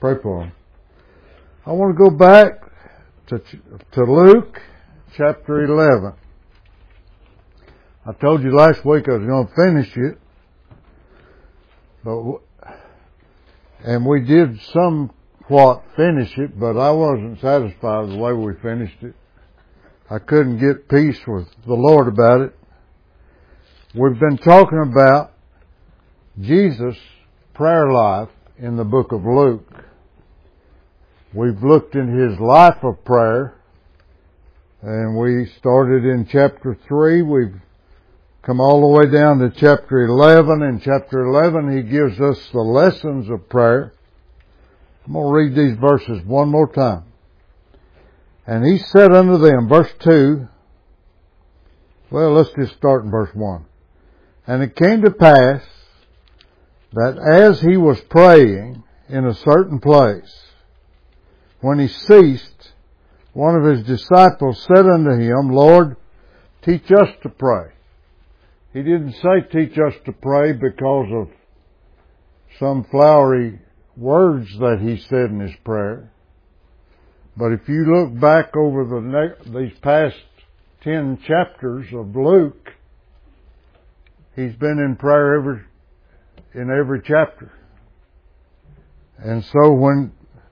Pray for him. I want to go back to Luke chapter 11. I told you last week I was going to finish it, and we did somewhat finish it, but I wasn't satisfied with the way we finished it. I couldn't get peace with the Lord about it. We've been talking about Jesus' prayer life in the book of Luke. We've looked in his life of prayer, and we started in chapter 3. We've come all the way down to chapter 11. In chapter 11, he gives us the lessons of prayer. I'm going to read these verses one more time. And he said unto them, verse 2, well, let's just start in verse 1. And it came to pass that as he was praying in a certain place, when he ceased, one of his disciples said unto him, Lord, teach us to pray. He didn't say teach us to pray because of some flowery words that he said in his prayer. But if you look back over these past 10 chapters of Luke, he's been in prayer in every chapter. And so when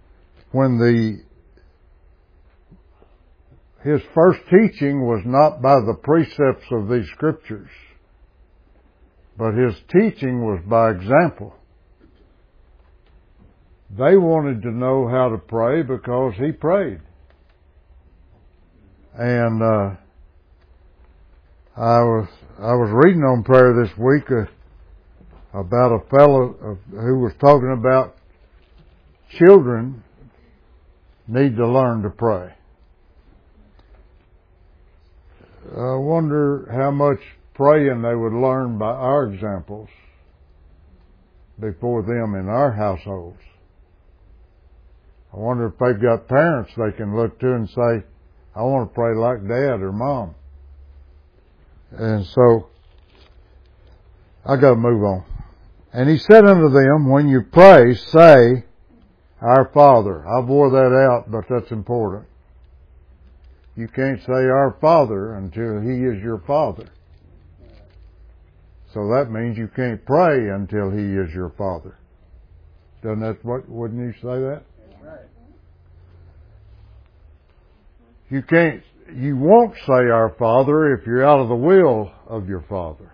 his first teaching was not by the precepts of these scriptures, but his teaching was by example. They wanted to know how to pray because he prayed. And I was reading on prayer this week about a fellow who was talking about children need to learn to pray. I wonder how much praying they would learn by our examples before them in our households. I wonder if they've got parents they can look to and say, I want to pray like Dad or Mom. And so, I got to move on. And he said unto them, when you pray, say, Our Father. I wore that out, but that's important. You can't say Our Father until He is your Father. So that means you can't pray until He is your Father. Wouldn't you say that? Right. You won't say Our Father if you're out of the will of your Father.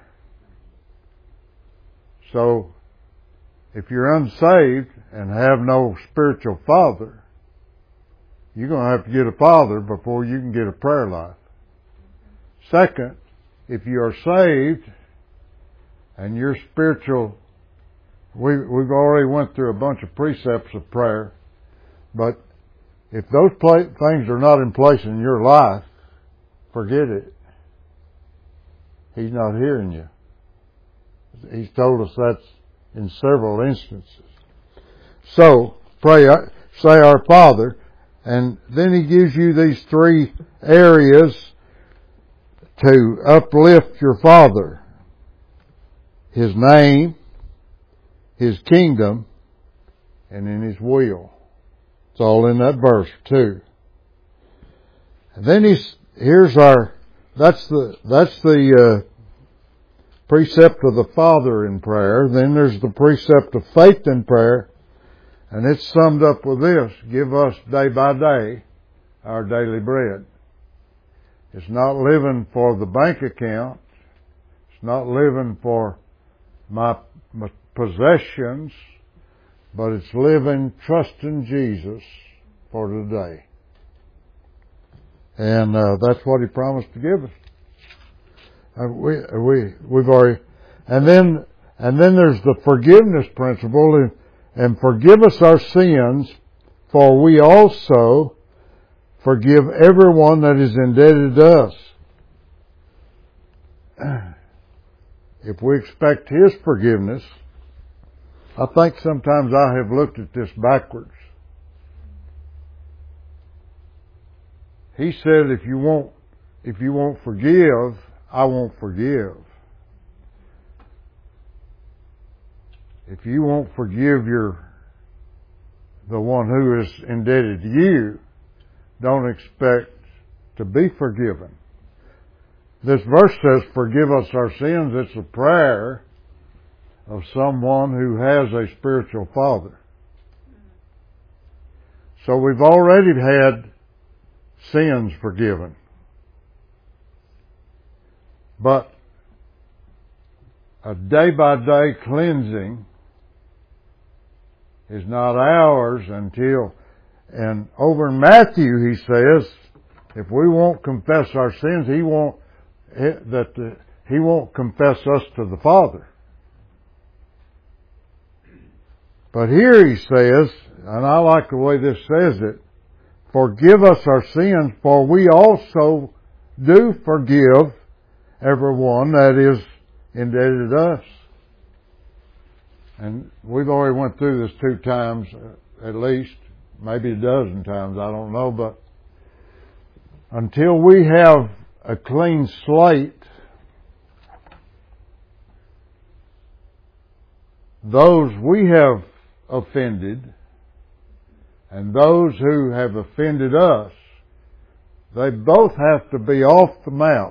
So, if you're unsaved and have no spiritual father, you're going to have to get a father before you can get a prayer life. Second, if you are saved and you're spiritual, we've already went through a bunch of precepts of prayer, but if those things are not in place in your life, forget it. He's not hearing you. He's told us that's in several instances. So, pray, say Our Father, and then he gives you these 3 areas to uplift your Father. His name, His kingdom, and in His will. It's all in that verse too. And then that's the precept of the Father in prayer. Then there's the precept of faith in prayer. And it's summed up with this: give us day by day our daily bread. It's not living for the bank account. It's not living for my possessions, but it's living trusting Jesus for today. And that's what He promised to give us. We've already, and then there's the forgiveness principle, and forgive us our sins, for we also forgive everyone that is indebted to us. If we expect His forgiveness, I think sometimes I have looked at this backwards. He said, if you won't forgive, I won't forgive. If you won't forgive the one who is indebted to you, don't expect to be forgiven. This verse says, forgive us our sins. It's a prayer of someone who has a spiritual father. So we've already had sins forgiven. But a day-by-day cleansing is not ours until, and over in Matthew he says, if we won't confess our sins, he won't confess us to the Father. But here he says, and I like the way this says it, forgive us our sins, for we also do forgive everyone that is indebted to us. And we've already went through this 2 times, at least, maybe a dozen times, I don't know, but until we have a clean slate, those we have offended and those who have offended us, they both have to be off the map.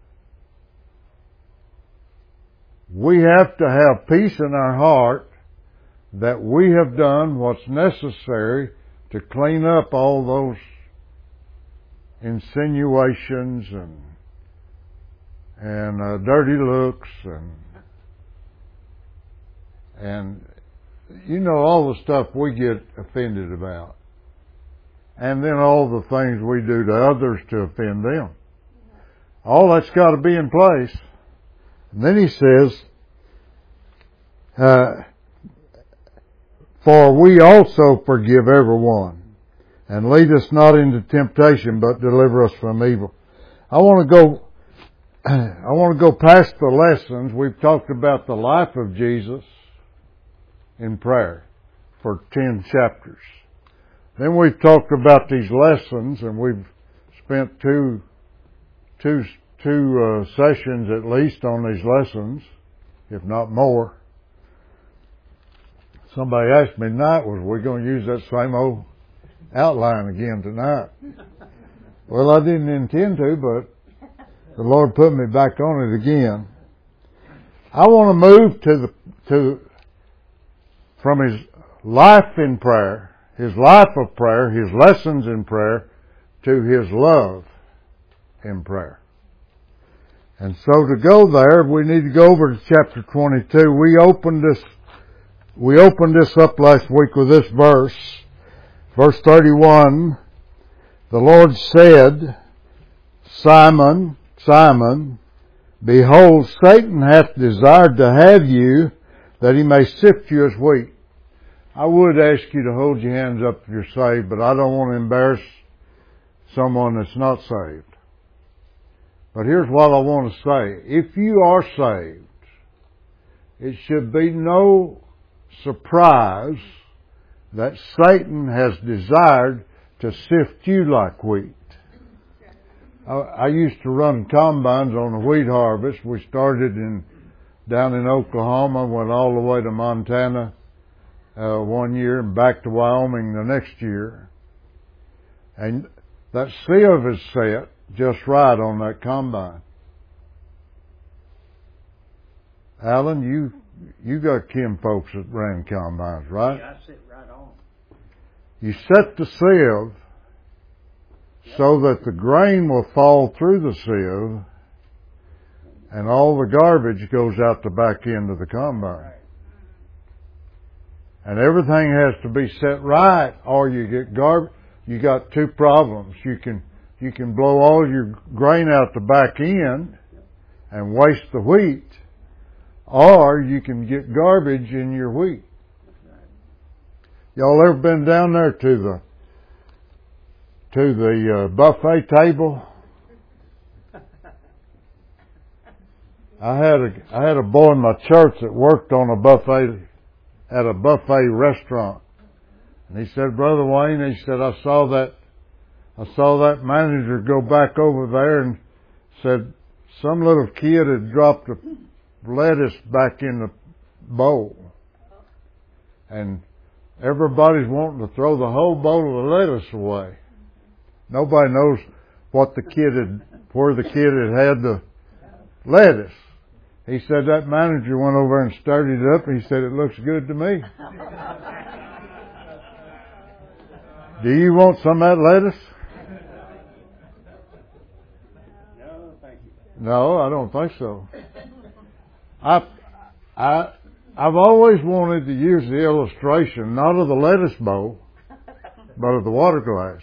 We have to have peace in our heart that we have done what's necessary to clean up all those insinuations and dirty looks and you know, all the stuff we get offended about. And then all the things we do to others to offend them. All that's got to be in place. And then he says, for we also forgive everyone, and lead us not into temptation, but deliver us from evil. I want to go past the lessons. We've talked about the life of Jesus in prayer for 10 chapters. Then we've talked about these lessons, and we've spent two sessions at least on these lessons, if not more. Somebody asked me tonight, was we going to use that same old outline again tonight? Well, I didn't intend to, but the Lord put me back on it again. I want to move from his life in prayer, his life of prayer, his lessons in prayer, to his love in prayer. And so to go there, we need to go over to chapter 22. We opened this up last week with this verse. Verse 31, the Lord said, Simon, Simon, behold, Satan hath desired to have you, that he may sift you as wheat. I would ask you to hold your hands up if you're saved, but I don't want to embarrass someone that's not saved. But here's what I want to say. If you are saved, it should be no surprise that Satan has desired to sift you like wheat. I used to run combines on the wheat harvest. We started down in Oklahoma, went all the way to Montana 1 year and back to Wyoming the next year. And that sieve is set just right on that combine. Alan, you got kin folks that ran combines, right? Yeah, I sit right on. You set the sieve so that the grain will fall through the sieve and all the garbage goes out the back end of the combine. Right. And everything has to be set right or you get garbage. You got 2 problems. You can blow all your grain out the back end and waste the wheat, or you can get garbage in your wheat. Y'all ever been down there to the buffet table? I had a boy in my church that worked on at a buffet restaurant. And he said, Brother Wayne, he said, I saw that manager go back over there and said some little kid had dropped the lettuce back in the bowl. And everybody's wanting to throw the whole bowl of lettuce away. Nobody knows where the kid had the lettuce. He said that manager went over and stirred it up, and he said, it looks good to me. Do you want some of that lettuce? No, thank you. No, I don't think so. I've always wanted to use the illustration, not of the lettuce bowl, but of the water glass.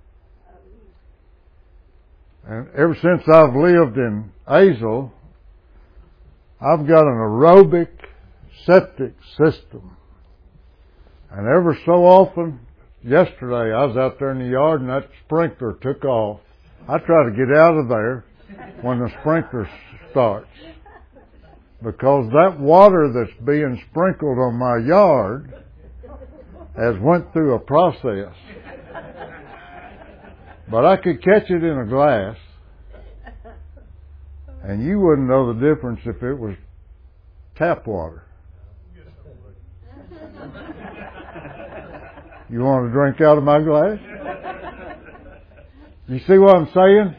And ever since I've lived in Azle, I've got an aerobic septic system. And ever so often, yesterday I was out there in the yard and that sprinkler took off. I try to get out of there when the sprinkler starts, because that water that's being sprinkled on my yard has went through a process. But I could catch it in a glass, and you wouldn't know the difference if it was tap water. You want to drink out of my glass? You see what I'm saying?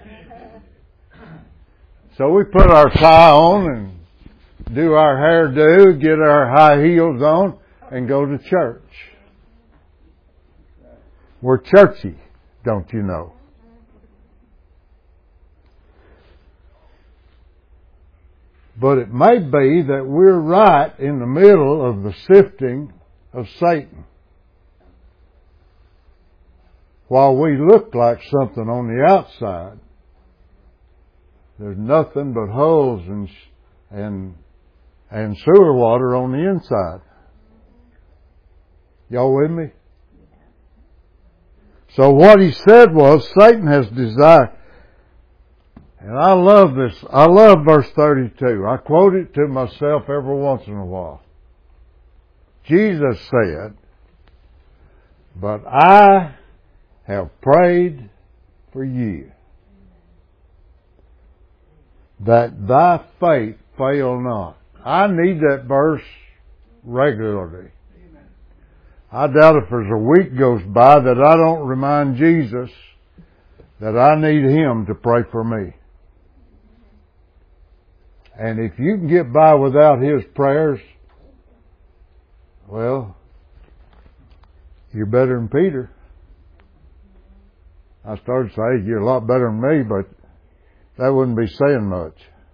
So we put our tie on and do our hairdo, get our high heels on, and go to church. We're churchy, don't you know? But it may be that we're right in the middle of the sifting of Satan. While we look like something on the outside, there's nothing but holes and sewer water on the inside. Y'all with me? So what he said was, Satan has desired. And I love this. I love verse 32. I quote it to myself every once in a while. Jesus said, but I have prayed for you, that thy faith fail not. I need that verse regularly. I doubt if there's a week goes by that I don't remind Jesus that I need Him to pray for me. And if you can get by without His prayers, well, you're better than Peter. I started to say you're a lot better than me, but that wouldn't be saying much.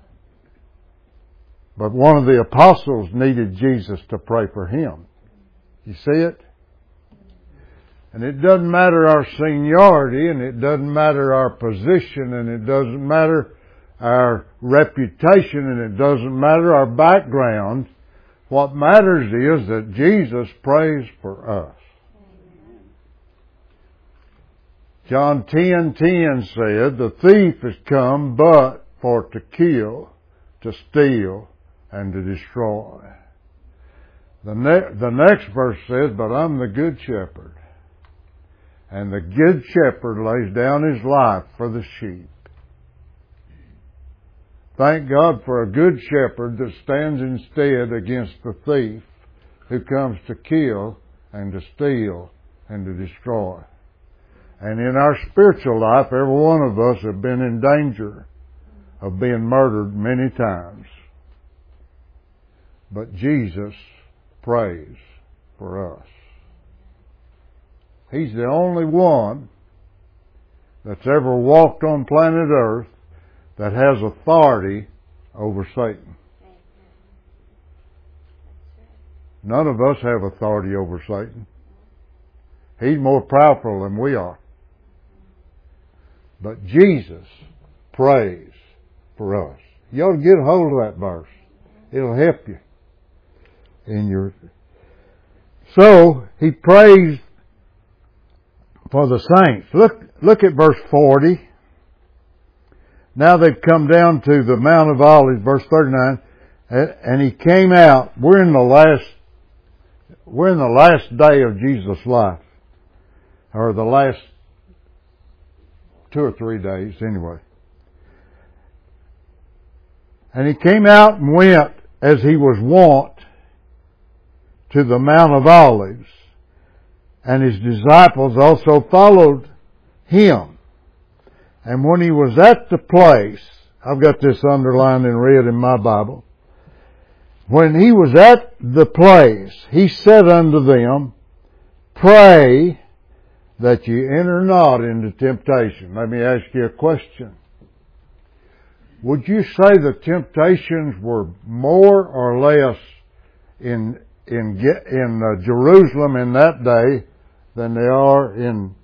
But one of the apostles needed Jesus to pray for him. You see it? And it doesn't matter our seniority, and it doesn't matter our position, and it doesn't matter our reputation, and it doesn't matter our background. What matters is that Jesus prays for us. John 10:10 said, the thief has come but for to kill, to steal, and to destroy. The next verse says, but I'm the good shepherd. And the good shepherd lays down his life for the sheep. Thank God for a good shepherd that stands instead against the thief who comes to kill and to steal and to destroy. And in our spiritual life, every one of us have been in danger of being murdered many times. But Jesus prays for us. He's the only one that's ever walked on planet Earth that has authority over Satan. None of us have authority over Satan. He's more powerful than we are. But Jesus prays for us. You ought to get a hold of that verse. It'll help you in your... So, he prays for the saints. Look at verse 40. Now they've come down to the Mount of Olives, verse 39, and he came out. We're in the last day of Jesus' life, or the last 2 or 3 days, anyway. And he came out and went as he was wont to the Mount of Olives. and his disciples also followed him. And when he was at the place, I've got this underlined and read in my Bible. When he was at the place, he said unto them, Pray that ye enter not into temptation. Let me ask you a question. Would you say the temptations were more or less in Jerusalem in that day than they are in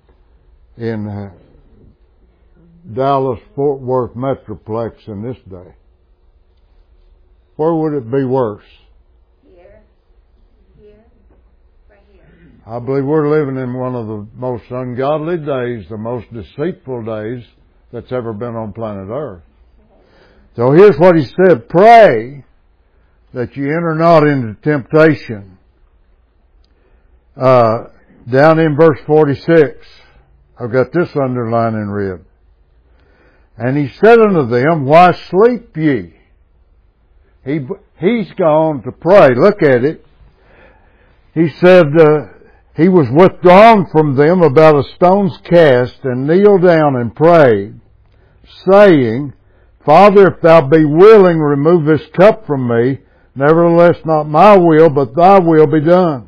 Dallas, Fort Worth Metroplex in this day? Where would it be worse? Here, right here. I believe we're living in one of the most ungodly days, the most deceitful days that's ever been on planet Earth. So here's what he said, Pray that you enter not into temptation. Down in verse 46, I've got this underlined in red. And he said unto them, Why sleep ye? He's gone to pray. Look at it. He said, he was withdrawn from them about a stone's cast and kneeled down and prayed, saying, Father, if thou be willing, remove this cup from me. Nevertheless, not my will, but thy will be done.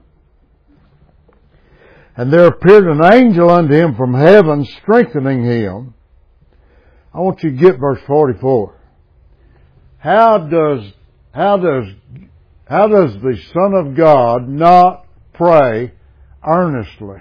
And there appeared an angel unto him from heaven, strengthening him. I want you to get verse 44. How does the Son of God not pray earnestly?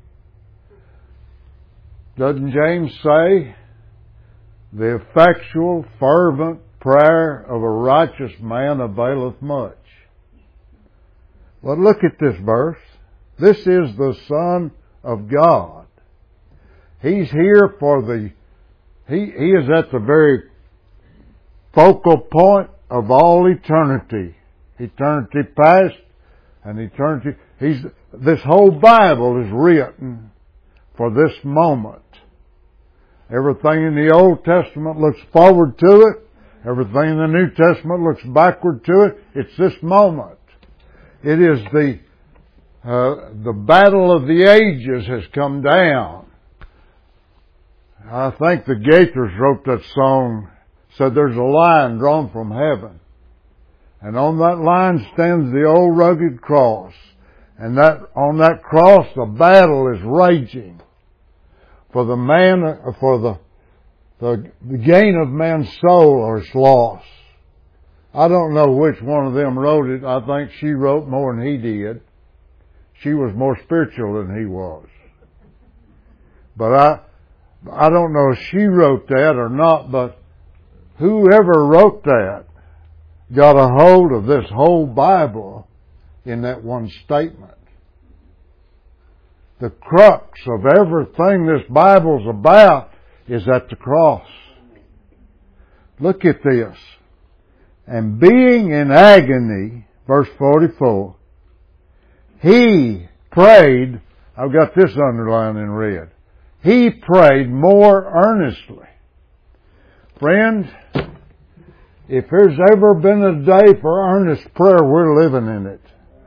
Doesn't James say, the effectual, fervent prayer of a righteous man availeth much? Well, look at this verse. This is the Son of God. He's here He is at the very focal point of all eternity. Eternity past and eternity. This whole Bible is written for this moment. Everything in the Old Testament looks forward to it. Everything in the New Testament looks backward to it. It's this moment. It is the battle of the ages has come down. I think the Gaithers wrote that song, said there's a line drawn from heaven. And on that line stands the old rugged cross. And on that cross the battle is raging. For the gain of man's soul is lost. I don't know which one of them wrote it. I think she wrote more than he did. She was more spiritual than he was. But I don't know if she wrote that or not, but whoever wrote that got a hold of this whole Bible in that one statement. The crux of everything this Bible's about is at the cross. Look at this. And being in agony, verse 44, he prayed, I've got this underlined in red, he prayed more earnestly. Friend, if there's ever been a day for earnest prayer, we're living in it.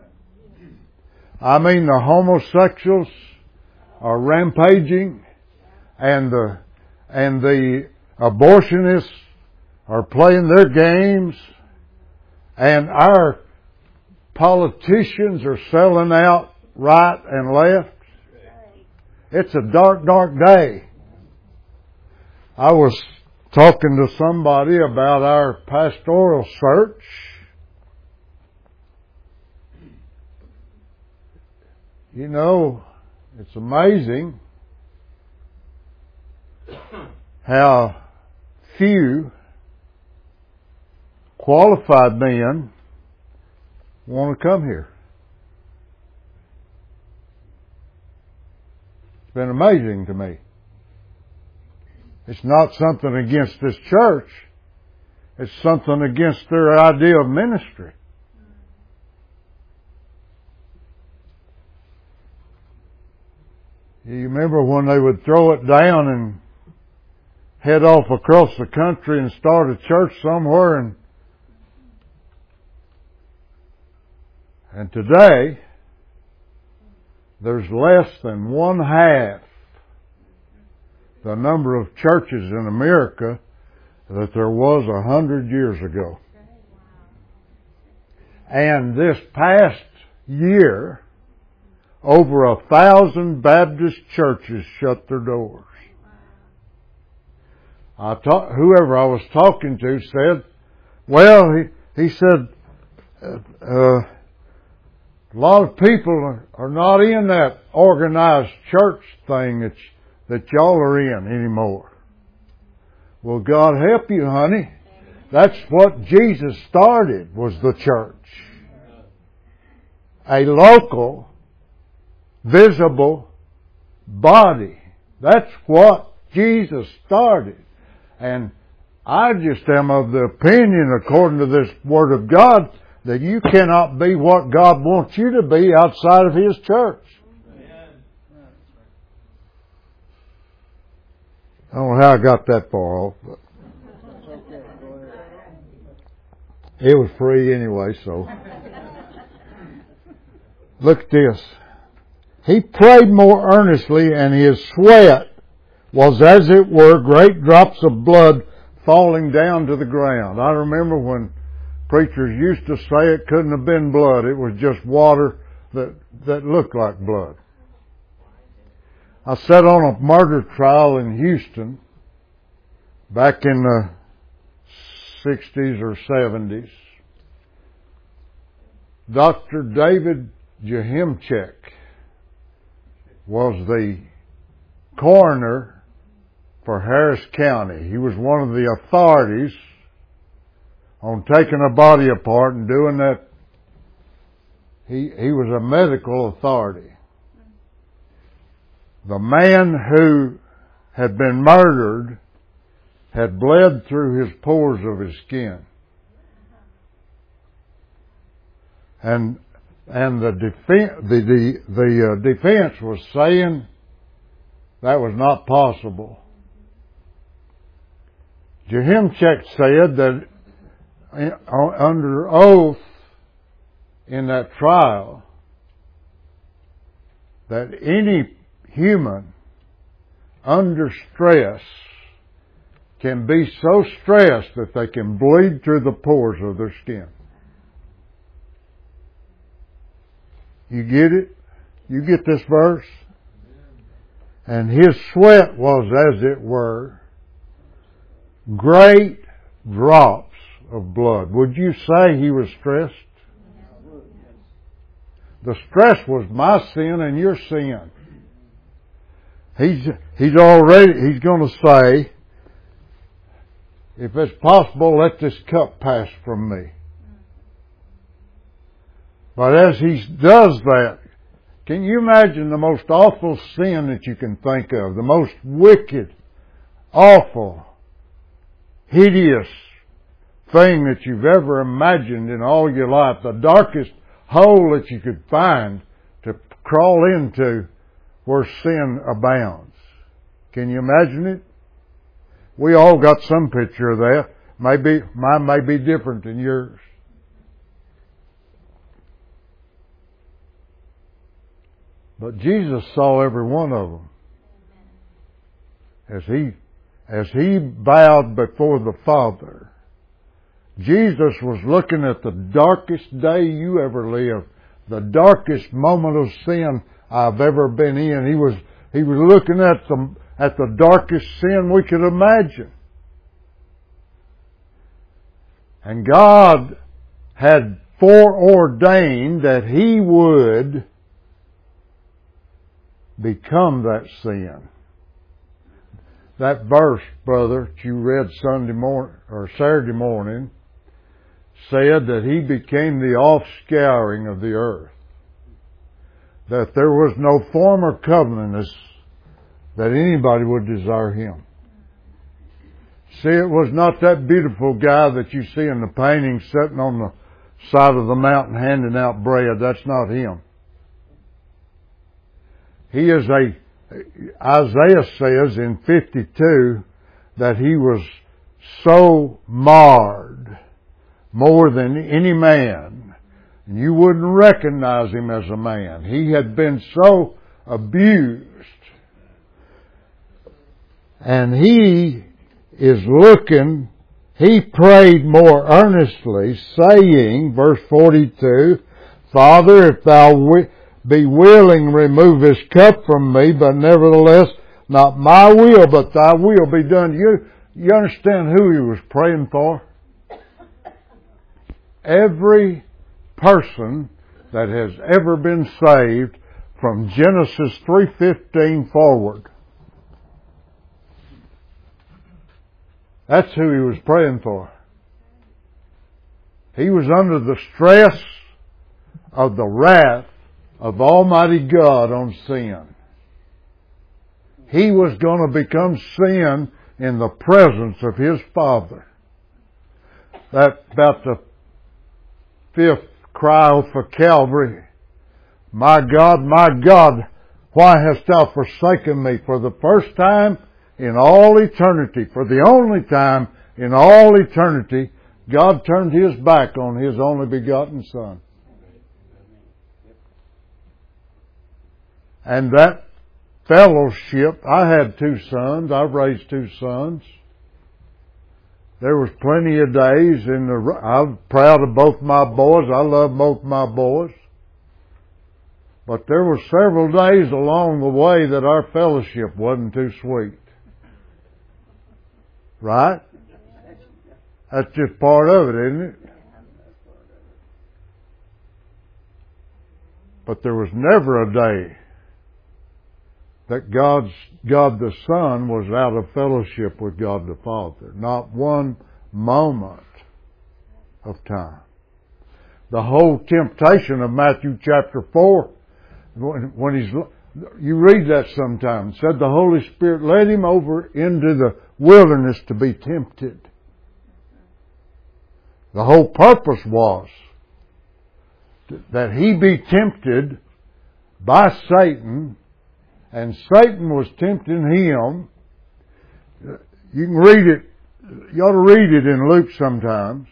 I mean, the homosexuals are rampaging, and the abortionists are playing their games, and our politicians are selling out right and left. It's a dark, dark day. I was talking to somebody about our pastoral search. You know, it's amazing how few qualified men want to come here. It's been amazing to me. It's not something against this church. It's something against their idea of ministry. You remember when they would throw it down and head off across the country and start a church somewhere, and today there's less than one half the number of churches in America that there was 100 years ago. And this past year, over 1,000 Baptist churches shut their doors. Whoever I was talking to said, well, he said, a lot of people are not in that organized church thing that y'all are in anymore. Well, God help you, honey. That's what Jesus started, was the church. A local, visible body. That's what Jesus started. And I just am of the opinion, according to this Word of God, that you cannot be what God wants you to be outside of His church. I don't know how I got that far off, but it was free anyway, so. Look at this. He prayed more earnestly, and his sweat was as it were great drops of blood falling down to the ground. I remember when preachers used to say it couldn't have been blood. It was just water that looked like blood. I sat on a murder trial in Houston back in the 60s or 70s. Dr. David Jehimchek was the coroner for Harris County. He was one of the authorities on taking a body apart and doing that. He was a medical authority. The man who had been murdered had bled through his pores of his skin. And the defense was saying that was not possible. Jehimchek said that under oath in that trial that any human under stress can be so stressed that they can bleed through the pores of their skin. You get it? You get this verse? And his sweat was, as it were, great drops of blood. Would you say he was stressed? The stress was my sin and your sin. He's going to say, if it's possible, let this cup pass from me. But as he does that, can you imagine the most awful sin that you can think of? The most wicked, awful, hideous thing that you've ever imagined in all your life. The darkest hole that you could find to crawl into where sin abounds. Can you imagine it? We all got some picture of that. Maybe mine may be different than yours. But Jesus saw every one of them. As he bowed before the Father, Jesus was looking at the darkest day you ever lived, the darkest moment of sin I've ever been in. He was looking at the darkest sin we could imagine. And God had foreordained that He would become that sin. That verse, brother, that you read Sunday morning or Saturday morning said that He became the offscouring of the earth. That there was no former covenant that anybody would desire Him. See, it was not that beautiful guy that you see in the painting sitting on the side of the mountain handing out bread. That's not Him. He is Isaiah says in 52 that He was so marred more than any man And you wouldn't recognize him as a man. He had been so abused. And he is looking, he prayed more earnestly, saying, verse 42, Father, if thou be willing, remove this cup from me, but nevertheless, not my will, but thy will be done. You understand who he was praying for? Every person that has ever been saved from Genesis 3:15 forward. That's who he was praying for. He was under the stress of the wrath of Almighty God on sin. He was going to become sin in the presence of his Father. That about the fifth cry for Calvary. My God, why hast thou forsaken me? For the first time in all eternity, for the only time in all eternity, God turned his back on his only begotten Son. And that fellowship, I had 2 sons, I've raised 2 sons. There was plenty of days I'm proud of both my boys, I love both my boys. But there were several days along the way that our fellowship wasn't too sweet. Right? That's just part of it, isn't it? But there was never a day that God the Son was out of fellowship with God the Father. Not one moment of time. The whole temptation of Matthew chapter 4, when you read that sometimes, said the Holy Spirit led him over into the wilderness to be tempted. The whole purpose was that he be tempted by Satan, and Satan was tempting him. You can read it, you ought to read it in Luke sometimes.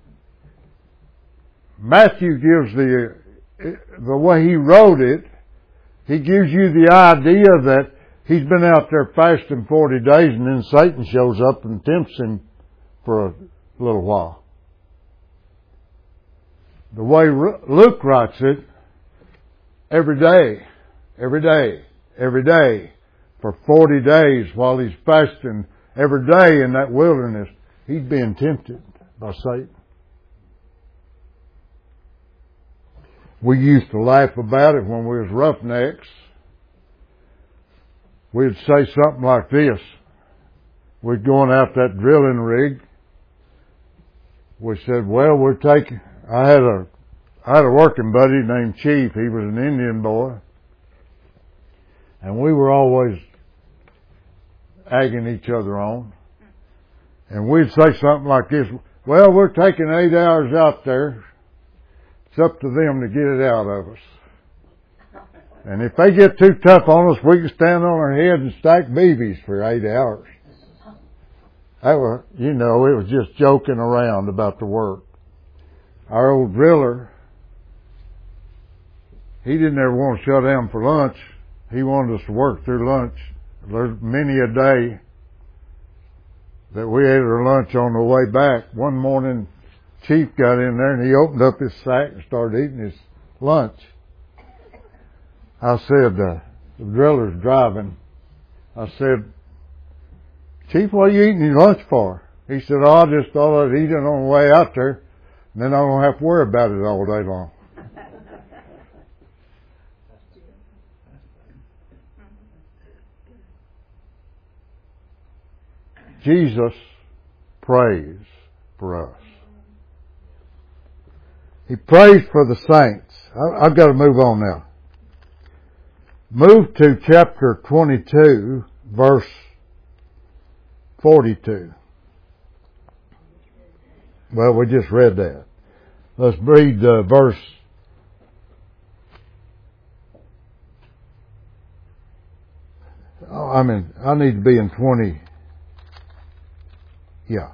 Matthew gives the way he wrote it, he gives you the idea that he's been out there fasting 40 days and then Satan shows up and tempts him for a little while. The way Luke writes it, every day, for 40 days while he's fasting, every day in that wilderness, he's being tempted by Satan. We used to laugh about it when we was roughnecks. We'd say something like this. We'd go out that drilling rig. We said, well, I had a working buddy named Chief. He was an Indian boy. And we were always egging each other on. And we'd say something like this, well, we're taking 8 hours out there. It's up to them to get it out of us. And if they get too tough on us, we can stand on our head and stack BBs for 8 hours. That was, it was just joking around about the work. Our old driller, he didn't ever want to shut down for lunch. He wanted us to work through lunch. There's many a day that we ate our lunch on the way back. One morning, Chief got in there and he opened up his sack and started eating his lunch. I said, the driller's driving. I said, Chief, what are you eating your lunch for? He said, I just thought I'd eat it on the way out there, and then I don't have to worry about it all day long. Jesus prays for us. He prays for the saints. I've got to move on now. Move to chapter 22, verse 42. Well, we just read that. Let's read verse. I need to be in 20. Yeah.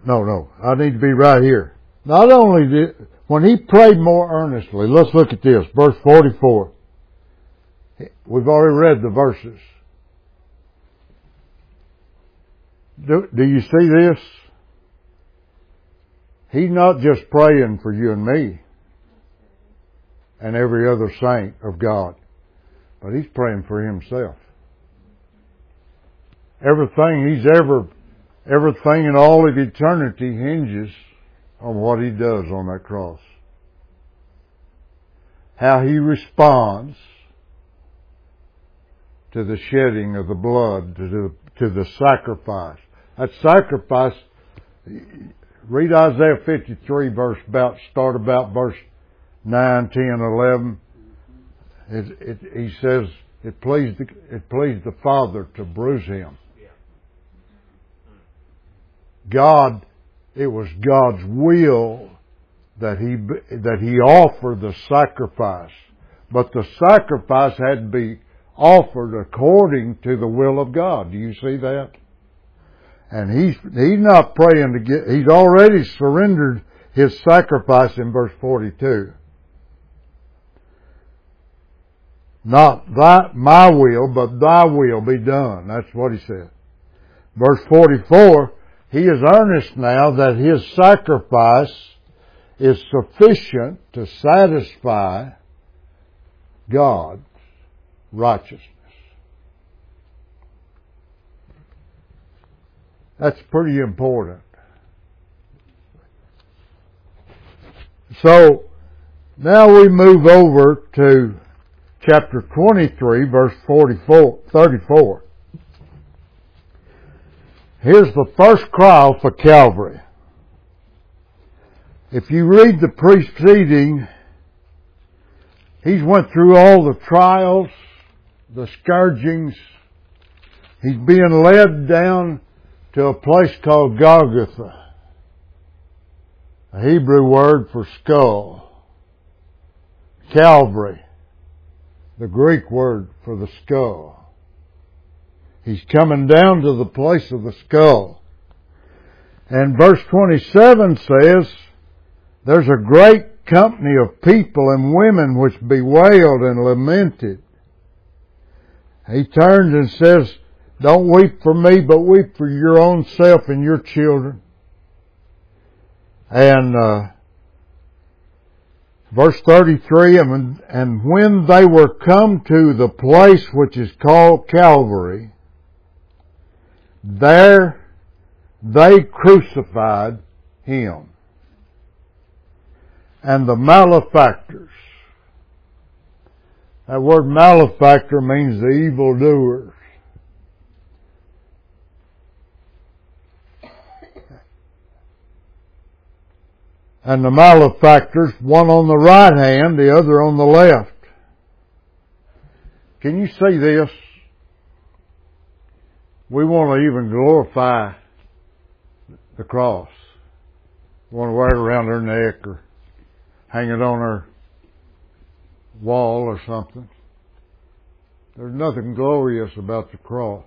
No. I need to be right here. Not only did, when he prayed more earnestly, let's look at this, verse 44. We've already read the verses. Do you see this? He's not just praying for you and me and every other saint of God, but he's praying for himself. Everything in all of eternity hinges on what he does on that cross. How he responds to the shedding of the blood, to the sacrifice. That sacrifice, read Isaiah 53 start about verse 9, 10, 11. He says, it pleased the Father to bruise him. It was God's will that he offer the sacrifice. But the sacrifice had to be offered according to the will of God. Do you see that? And he's not praying to he's already surrendered his sacrifice in verse 42. Not my will, but thy will be done. That's what he said. Verse 44, he is earnest now that his sacrifice is sufficient to satisfy God's righteousness. That's pretty important. So, now we move over to chapter 23, verse 34. Here's the first cry for Calvary. If you read the preceding, he's went through all the trials, the scourgings. He's being led down to a place called Golgotha, a Hebrew word for skull. Calvary, the Greek word for the skull. He's coming down to the place of the skull. And verse 27 says, there's a great company of people and women which bewailed and lamented. He turns and says, don't weep for me, but weep for your own self and your children. And verse 33, and when they were come to the place which is called Calvary, there they crucified him and the malefactors. That word malefactor means the evildoers. And the malefactors, one on the right hand, the other on the left. Can you see this? We want to even glorify the cross. We want to wear it around our neck or hang it on our wall or something. There's nothing glorious about the cross.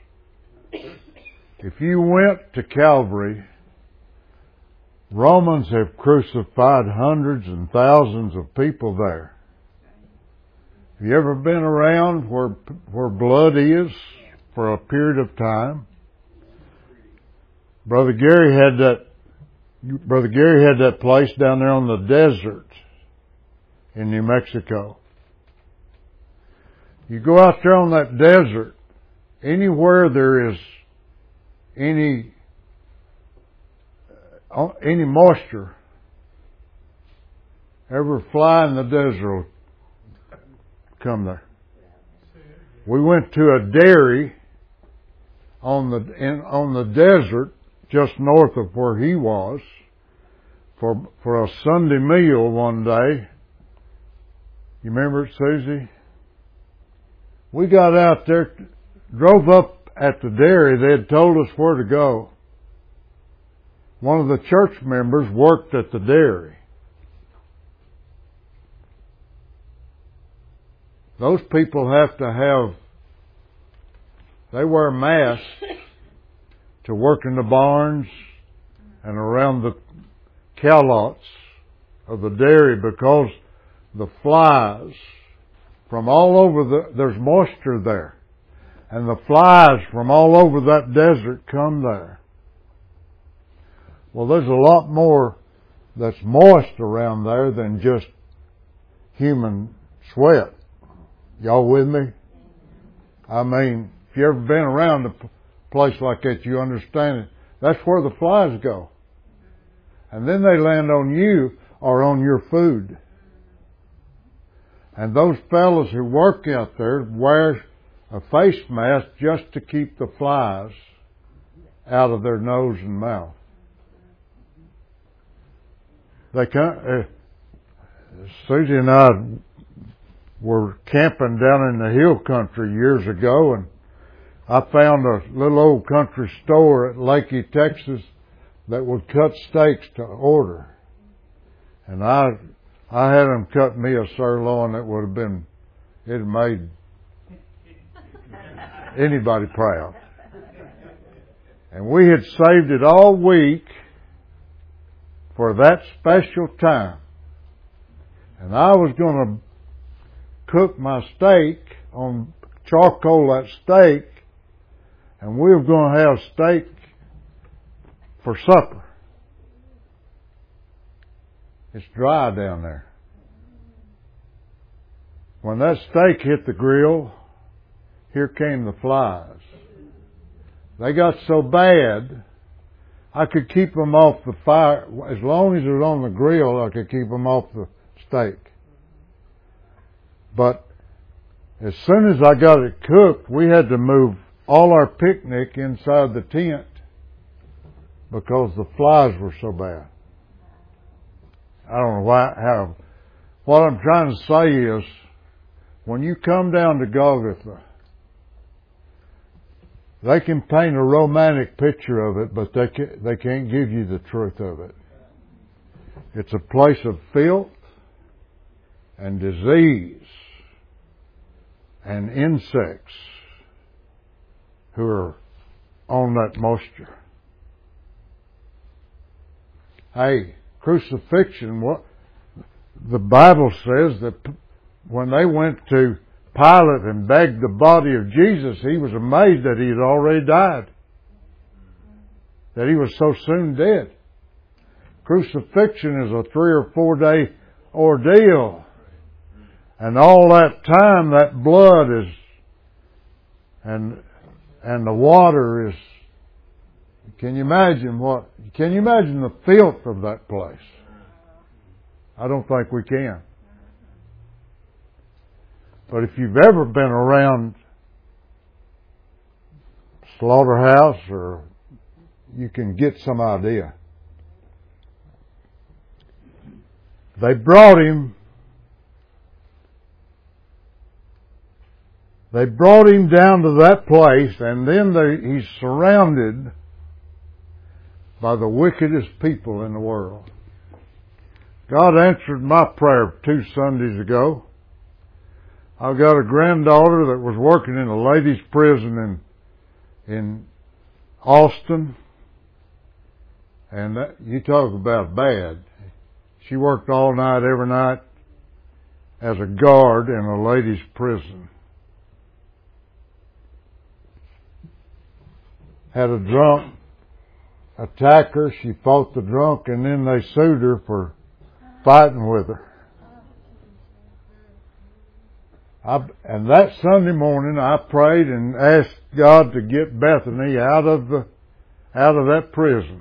If you went to Calvary, Romans have crucified hundreds and thousands of people there. Have you ever been around where blood is for a period of time? Brother Gary had that place down there on the desert in New Mexico. You go out there on that desert, anywhere there is any moisture, every fly in the desert will come there. We went to a dairy on the desert just north of where he was for a Sunday meal one day. You remember it, Susie? We got out there, drove up at the dairy. They had told us where to go. One of the church members worked at the dairy. Those people they wear masks to work in the barns and around the cow lots of the dairy, because the flies from all over there's moisture there. And the flies from all over that desert come there. Well, there's a lot more that's moist around there than just human sweat. Y'all with me? I mean, if you've ever been around a place like that, you understand it. That's where the flies go. And then they land on you or on your food. And those fellows who work out there wear a face mask just to keep the flies out of their nose and mouth. They can't, Susie and I were camping down in the hill country years ago, and I found a little old country store at Lakey, Texas, that would cut steaks to order. And I had them cut me a sirloin that would have been, it made anybody proud. And we had saved it all week for that special time. And I was going to cook my steak on charcoal, that steak, and we were going to have steak for supper. It's dry down there. When that steak hit the grill, here came the flies. They got so bad, I could keep them off the fire. As long as it was on the grill, I could keep them off the steak. But as soon as I got it cooked, we had to move all our picnic inside the tent because the flies were so bad. I don't know what I'm trying to say is, when you come down to Golgotha, they can paint a romantic picture of it, but they can't give you the truth of it. It's a place of filth and disease and insects who are on that moisture. Hey, crucifixion, the Bible says that when they went to Pilate and begged the body of Jesus, he was amazed that he had already died, that he was so soon dead. Crucifixion is a 3 or 4 day ordeal. And all that time, that blood is, and the water is, can you imagine the filth of that place? I don't think we can. But if you've ever been around slaughterhouse, or you can get some idea. They brought him down to that place, and then he's surrounded by the wickedest people in the world. God answered my prayer 2 Sundays ago. I've got a granddaughter that was working in a ladies' prison in Austin. And you talk about bad. She worked all night, every night, as a guard in a ladies' prison. Had a drunk attack her. She fought the drunk, and then they sued her for fighting with her. And that Sunday morning, I prayed and asked God to get Bethany out of that prison.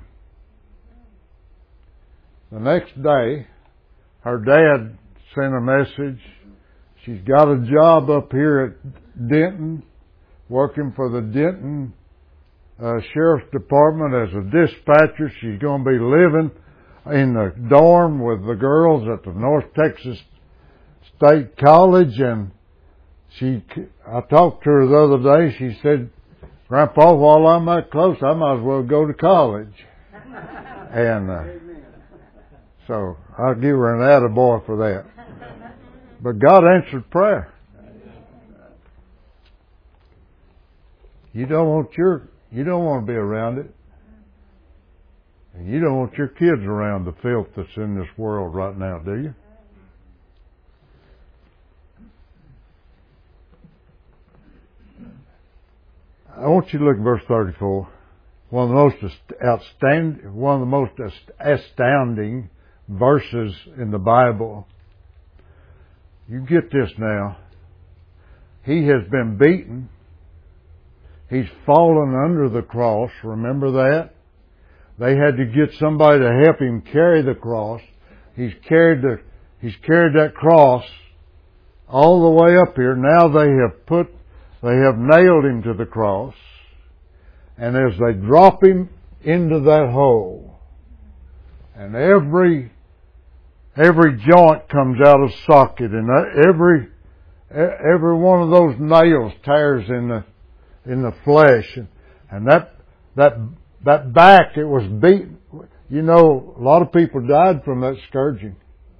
The next day, her dad sent a message. She's got a job up here at Denton, working for the Denton Sheriff's Department as a dispatcher. She's going to be living in the dorm with the girls at the North Texas State College, and I talked to her the other day. She said, "Grandpa, while I'm that close, I might as well go to college." And so I'll give her an attaboy for that. But God answered prayer. You don't want to be around it. And you don't want your kids around the filth that's in this world right now, do you? I want you to look at verse 34. One of the most astounding verses in the Bible. You get this now. He has been beaten. He's fallen under the cross. Remember that? They had to get somebody to help him carry the cross. He's carried that cross all the way up here. Now they have nailed him to the cross. And as they drop him into that hole, and every joint comes out of socket, and every one of those nails tears in the flesh, and that back, it was beaten. You know, a lot of people died from that scourging.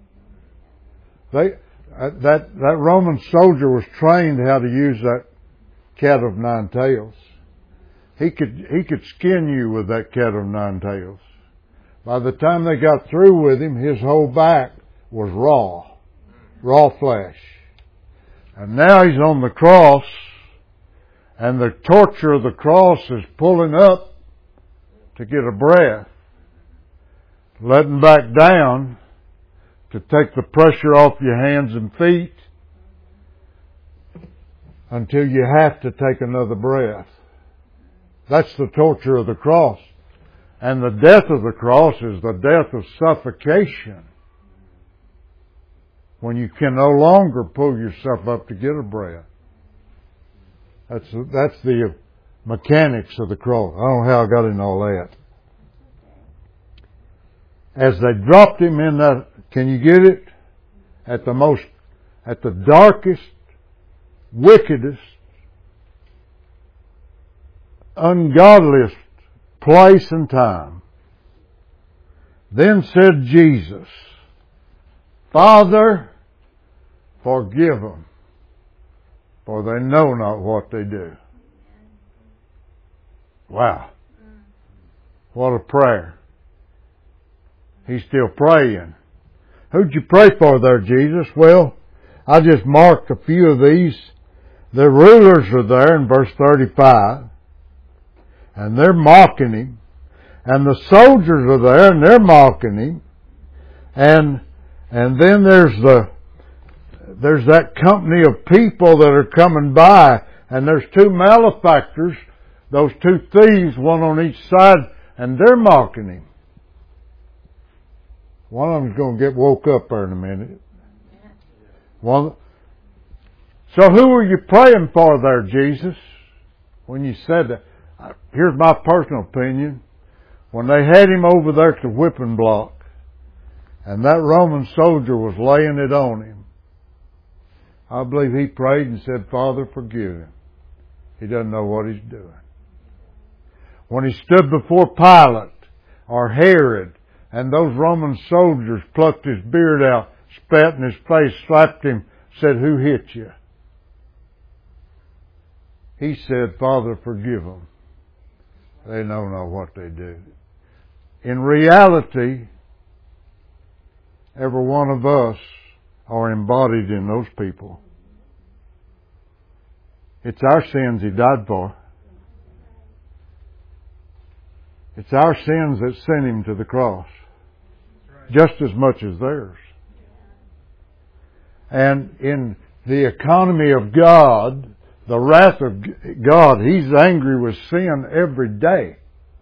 That Roman soldier was trained how to use that cat of nine tails. He could skin you with that cat of nine tails. By the time they got through with him, his whole back was raw flesh. And now he's on the cross, and the torture of the cross is pulling up to get a breath, letting back down to take the pressure off your hands and feet until you have to take another breath. That's the torture of the cross. And the death of the cross is the death of suffocation, when you can no longer pull yourself up to get a breath. That's the mechanics of the cross. I don't know how I got in all that. As they dropped him in that, can you get it? At the darkest, wickedest, ungodliest place and time. Then said Jesus, Father, forgive them, for they know not what they do. Wow. What a prayer. He's still praying. Who'd you pray for there, Jesus? Well, I just marked a few of these. The rulers are there in verse 35. And they're mocking him. And the soldiers are there and they're mocking him. And then there's that company of people that are coming by. And there's two malefactors, those two thieves, one on each side, and they're mocking him. One of them's going to get woke up there in a minute. So who are you praying for there, Jesus? When you said that. Here's my personal opinion. When they had him over there to the whipping block, and that Roman soldier was laying it on him, I believe he prayed and said, Father, forgive him. He doesn't know what he's doing. When he stood before Pilate or Herod, and those Roman soldiers plucked his beard out, spat in his face, slapped him, said, who hit you? He said, Father, forgive them. They know not what they do. In reality, every one of us are embodied in those people. It's our sins he died for. It's our sins that sent him to the cross. Just as much as theirs. And in the economy of God, the wrath of God, He's angry with sin every day.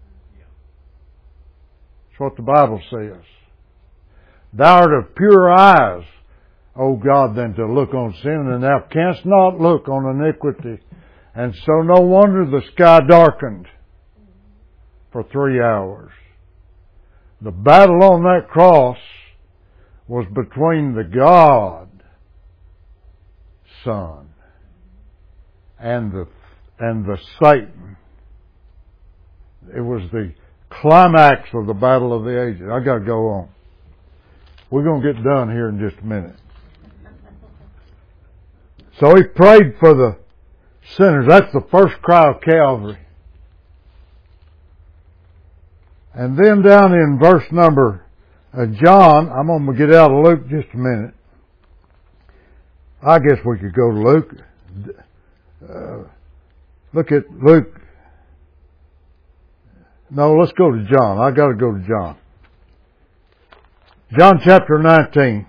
That's what the Bible says. Thou art of purer eyes, O God, than to look on sin, and thou canst not look on iniquity. And so no wonder the sky darkened for 3 hours. The battle on that cross was between the God Son and the Satan. It was the climax of the battle of the ages. I got to go on. We're going to get done here in just a minute. So he prayed for the sinners. That's the first cry of Calvary. And then down in verse number John, I'm going to get out of Luke just a minute. I guess we could go to Luke. Look at Luke. No, let's go to John. I got to go to John. John chapter 19.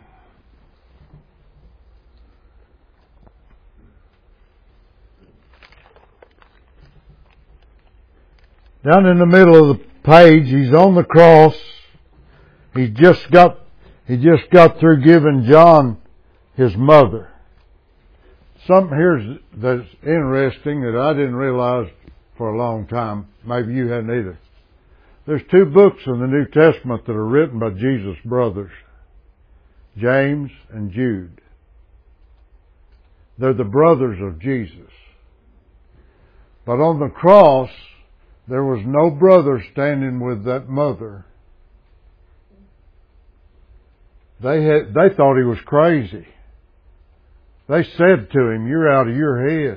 Down in the middle of the page, he's on the cross. He just got through giving John his mother. Something here that's interesting that I didn't realize for a long time. Maybe you hadn't either. There's two books in the New Testament that are written by Jesus' brothers, James and Jude. They're the brothers of Jesus. But on the cross, there was no brother standing with that mother. They thought he was crazy. They said to him, "You're out of your head."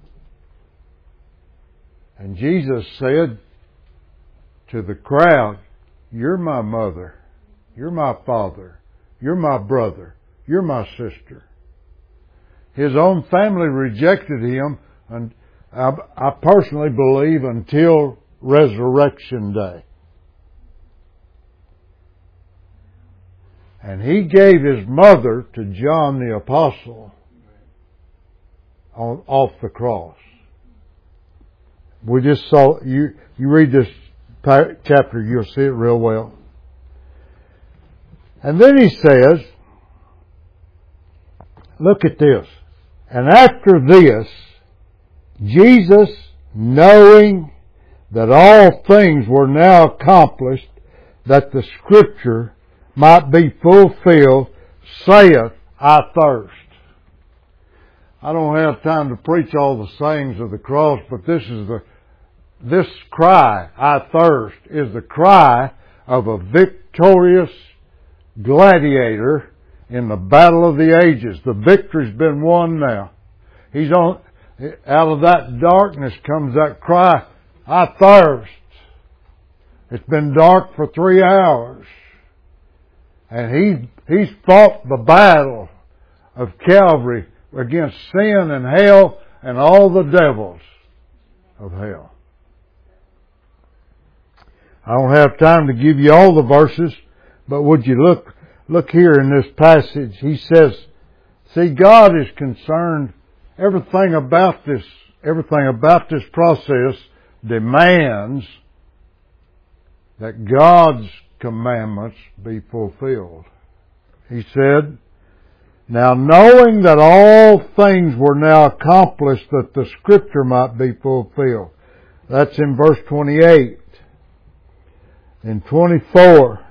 And Jesus said to the crowd, "You're my mother. You're my father. You're my brother. You're my sister." His own family rejected him, and I personally believe until Resurrection Day. And he gave his mother to John the Apostle off the cross. We just saw, you read this chapter, you'll see it real well. And then he says, look at this. And after this, Jesus, knowing that all things were now accomplished, that the Scripture might be fulfilled, saith, I thirst. I don't have time to preach all the sayings of the cross, but this cry, I thirst, is the cry of a victorious gladiator in the battle of the ages. The victory's been won now. Out of that darkness comes that cry, I thirst. It's been dark for 3 hours. And he's fought the battle of Calvary against sin and hell and all the devils of hell. I don't have time to give you all the verses, but would you look here in this passage. He says, see, God is concerned, everything about this process demands that God's commandments be fulfilled. He said, now knowing that all things were now accomplished, that the Scripture might be fulfilled. That's in verse 28. In 24,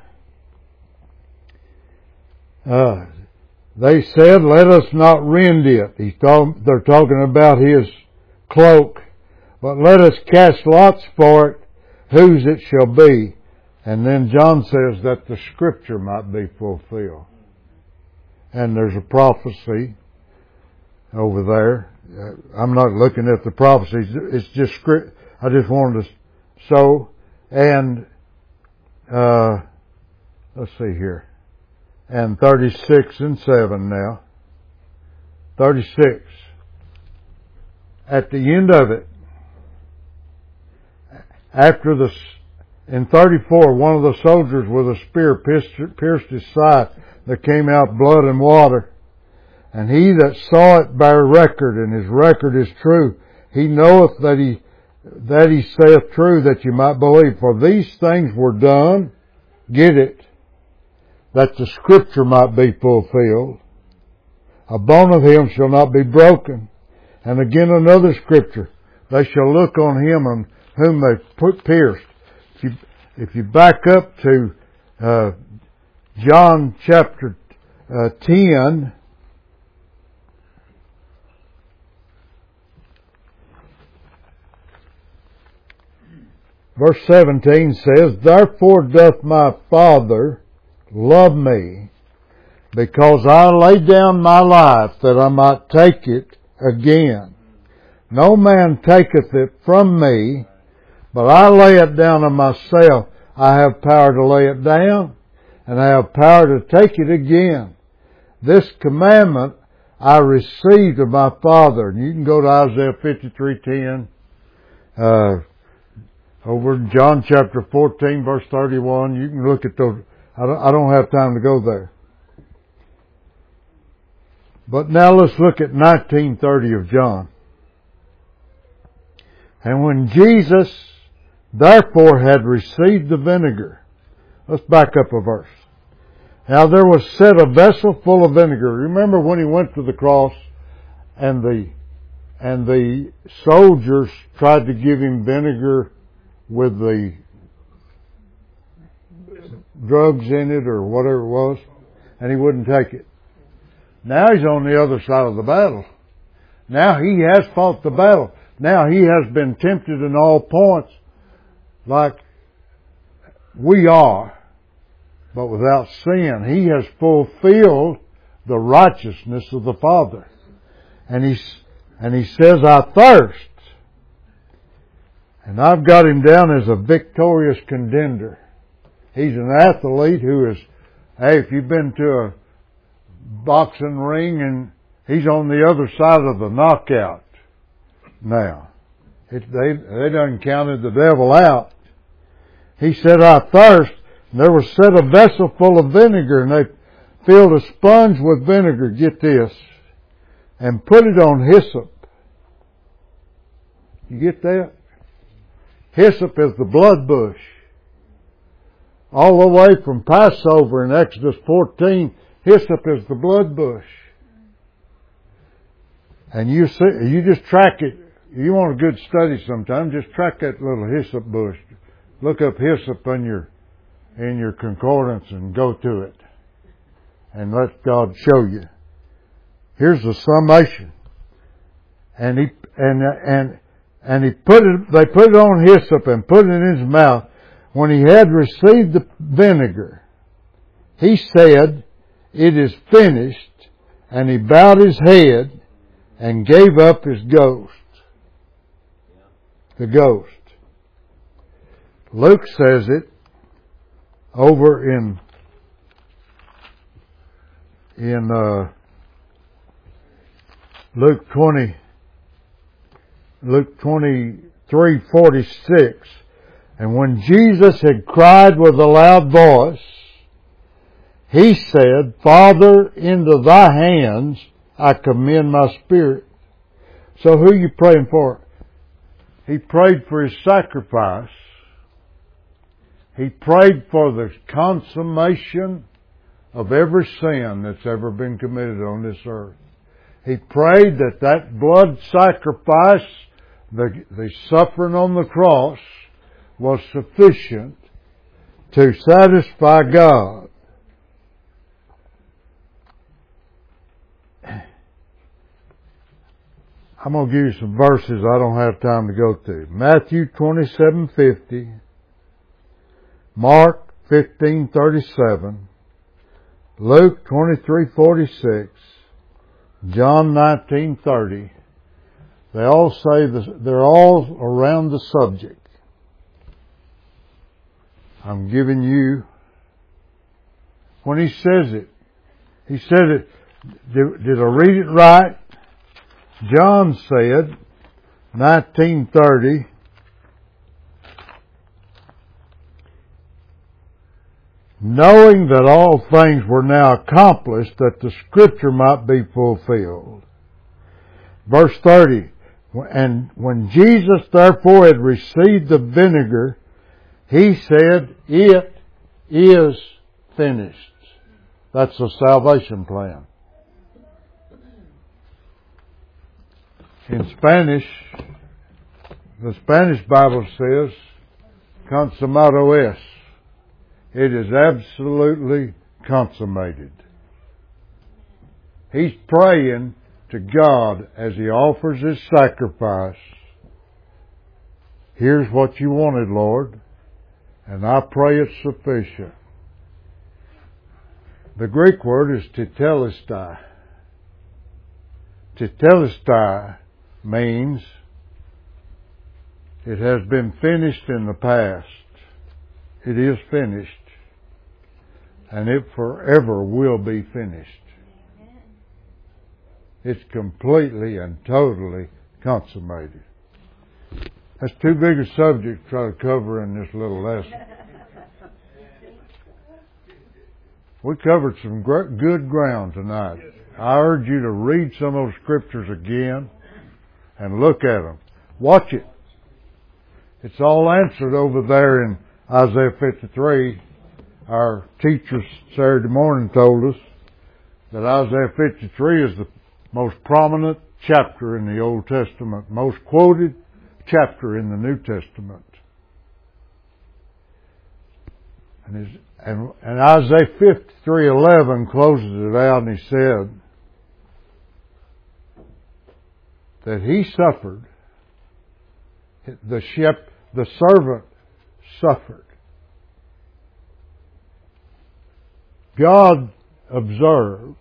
they said, let us not rend it. They're talking about his cloak. But let us cast lots for it, whose it shall be. And then John says that the Scripture might be fulfilled. And there's a prophecy over there. I'm not looking at the prophecies. It's just script. I just wanted to show. And let's see here. And 36 and 7 now. 36. At the end of it, in 34, one of the soldiers with a spear pierced his side. There came out blood and water. And he that saw it bare record, and his record is true. He knoweth that he saith true, that you might believe. For these things were done, get it, that the Scripture might be fulfilled. A bone of him shall not be broken. And again another Scripture, they shall look on him on whom they pierced. If you back up to John chapter 10, verse 17 says, therefore doth my Father love me, because I lay down my life that I might take it again. No man taketh it from me, but I lay it down of myself. I have power to lay it down, and I have power to take it again. This commandment I received of my Father. And you can go to Isaiah 53:10, over in John chapter 14, verse 31. You can look at those. I don't have time to go there. But now let's look at 19:30 of John. And when Jesus therefore had received the vinegar. Let's back up a verse. Now there was set a vessel full of vinegar. Remember when he went to the cross and the soldiers tried to give him vinegar with the drugs in it or whatever it was, and he wouldn't take it. Now he's on the other side of the battle. Now he has fought the battle. Now he has been tempted in all points like we are, but without sin. He has fulfilled the righteousness of the Father. And he says, I thirst. And I've got him down as a victorious contender. He's an athlete who is, hey, if you've been to a boxing ring and he's on the other side of the knockout now. They done counted the devil out. He said, I thirst. And there was set a vessel full of vinegar, and they filled a sponge with vinegar, get this, and put it on hyssop. You get that? Hyssop is the blood bush. All the way from Passover in Exodus 14, hyssop is the blood bush. And you just track it. You want a good study sometime, just track that little hyssop bush. Look up hyssop in your concordance and go to it. And let God show you. Here's the summation. And they put it on hyssop and put it in his mouth. When he had received the vinegar, he said, it is finished, and he bowed his head and gave up his ghost. The ghost. Luke says it over in Luke 23:46. And when Jesus had cried with a loud voice, he said, Father, into thy hands I commend my spirit. So who are you praying for? He prayed for his sacrifice. He prayed for the consummation of every sin that's ever been committed on this earth. He prayed that blood sacrifice, the suffering on the cross, was sufficient to satisfy God. I'm going to give you some verses I don't have time to go to. Matthew 27:50, Mark 15:37, Luke 23:46, John 19:30. They all say they're all around the subject. I'm giving you, when he says it, he said it, did I read it right? John said, 19:30, knowing that all things were now accomplished, that the scripture might be fulfilled. Verse 30, and when Jesus therefore had received the vinegar, he said, it is finished. That's the salvation plan. In Spanish, the Spanish Bible says, consumado es. It is absolutely consummated. He's praying to God as he offers his sacrifice. Here's what you wanted, Lord, and I pray it's sufficient. The Greek word is tetelestai. Tetelestai means it has been finished in the past. it is finished, and it forever will be finished. It's completely and totally consummated. That's too big a subject to try to cover in this little lesson. We covered some good ground tonight. I urge you to read some of those scriptures again and look at them. Watch it. It's all answered over there in Isaiah 53. Our teacher Saturday morning told us that Isaiah 53 is the most prominent chapter in the Old Testament, most quoted chapter in the New Testament. And Isaiah 53:11 closes it out, and he said that he suffered, the servant suffered. God observed,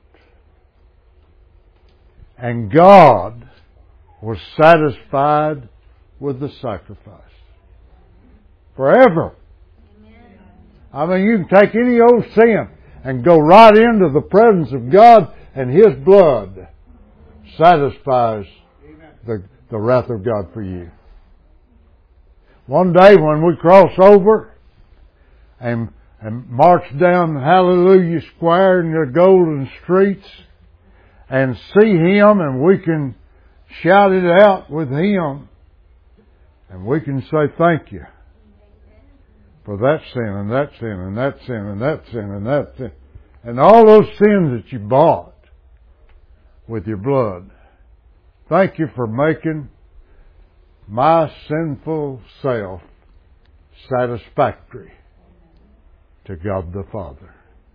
and God was satisfied with the sacrifice. Forever. I mean, you can take any old sin and go right into the presence of God, and His blood satisfies the wrath of God for you. One day when we cross over and march down Hallelujah Square in the golden streets and see Him, and we can shout it out with Him, and we can say thank you for that sin and that sin and that sin and that sin and that sin. And all those sins that you bought with your blood. Thank you for making my sinful self satisfactory to God the Father.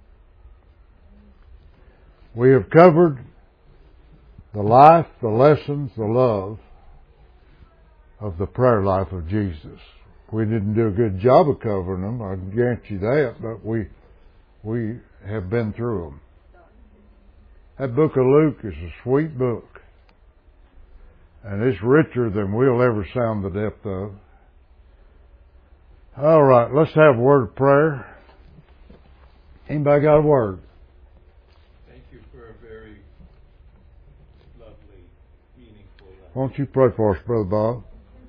We have covered the life, the lessons, the love of the prayer life of Jesus. We didn't do a good job of covering them, I can guarantee you that, but we have been through them. That book of Luke is a sweet book, and it's richer than we'll ever sound the depth of. All right, let's have a word of prayer. Anybody got a word? Thank you for a very lovely, meaningful life. Won't you pray for us, Brother Bob?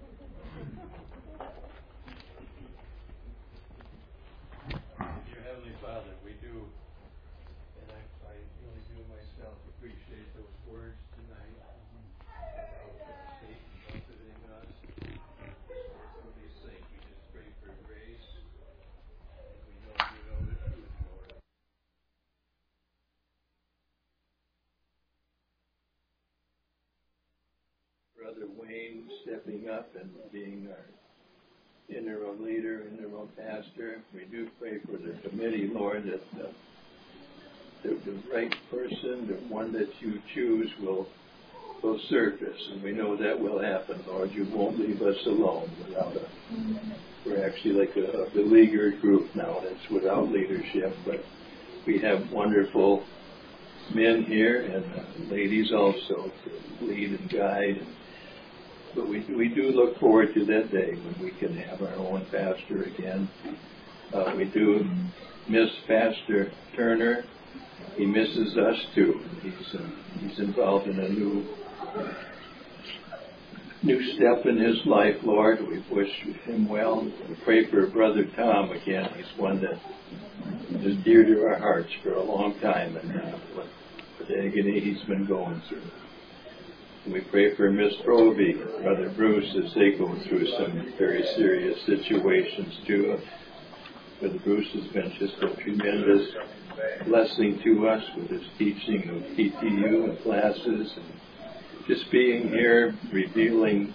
Dear Heavenly Father, we do, and I really do myself appreciate those words tonight about Satan buffeting us. For these things, we just pray for grace, and we know you know the truth, Lord. Brother Wayne stepping up and being our interim leader, interim pastor. We do pray for the committee, Lord, that the right person, the one that you choose, will surface, and we know that will happen, Lord. You won't leave us alone without we're actually like a beleaguered group now that's without leadership, but we have wonderful men here and ladies also to lead and guide. But we do look forward to that day when we can have our own pastor again. We do miss Pastor Turner. He misses us too. He's involved in a new step in his life, Lord. We wish him well. We pray for Brother Tom again. He's one that is dear to our hearts for a long time, and with the agony he's been going through. We pray for Miss Provey, Brother Bruce, as they go through some very serious situations too. Brother Bruce has been just a tremendous blessing to us with his teaching of PTU and classes, and just being here, revealing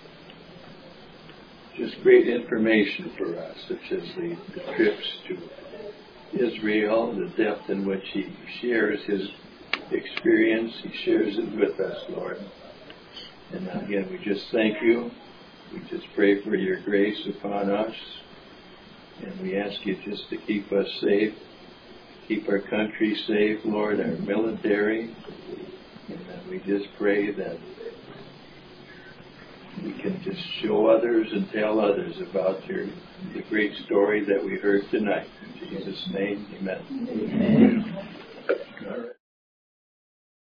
just great information for us, such as the trips to Israel, the depth in which he shares his experience. He shares it with us, Lord. And again, we just thank you. We just pray for your grace upon us. And we ask you just to keep us safe, keep our country safe, Lord, our military. And we just pray that we can just show others and tell others about the great story that we heard tonight. In Jesus' name, amen. Amen. All right.